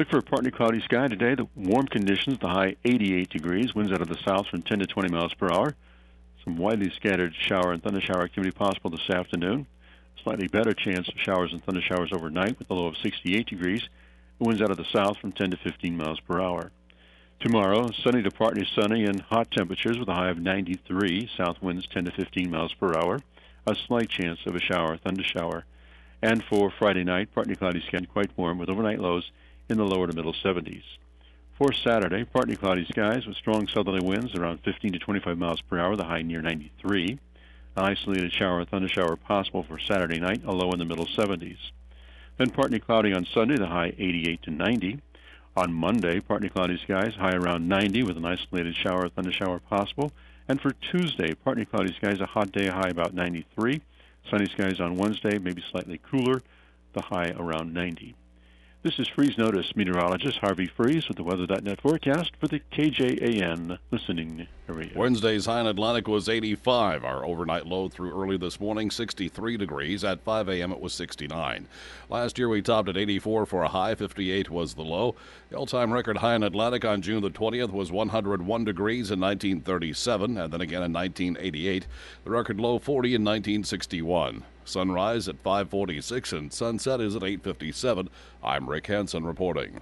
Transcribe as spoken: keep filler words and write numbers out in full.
Look for a partly cloudy sky today. The warm conditions, the high eighty-eight degrees, winds out of the south from ten to twenty miles per hour. Some widely scattered shower and thunder shower activity possible this afternoon. Slightly better chance of showers and thunder showers overnight with a low of sixty-eight degrees. Winds out of the south from ten to fifteen miles per hour. Tomorrow, sunny to partly sunny and hot temperatures with a high of ninety-three. South winds ten to fifteen miles per hour. A slight chance of a shower, thunder shower. And for Friday night, partly cloudy sky, quite warm with overnight lows in the lower to middle seventies. For Saturday, partly cloudy skies with strong southerly winds around fifteen to twenty-five miles per hour, the high near ninety-three. An isolated shower or thunder shower possible for Saturday night, a low in the middle seventies. Then partly cloudy on Sunday, the high eighty-eight to ninety. On Monday, partly cloudy skies, high around ninety with an isolated shower or thunder shower possible. And for Tuesday, partly cloudy skies, a hot day, high about ninety-three. Sunny skies on Wednesday, maybe slightly cooler, the high around ninety. This is Freeze Notice meteorologist Harvey Freeze with the weather dot net forecast for the K J A N listening area. Wednesday's high in Atlantic was eighty-five. Our overnight low through early this morning, sixty-three degrees. At five a.m. it was sixty-nine. Last year we topped at eighty-four for a high. fifty-eight was the low. The all-time record high in Atlantic on June the twentieth was one hundred one degrees in nineteen thirty-seven, and then again in nineteen eighty-eight. The record low forty in nineteen sixty-one. Sunrise at five forty-six and sunset is at eight fifty-seven. I'm Rick Hansen reporting.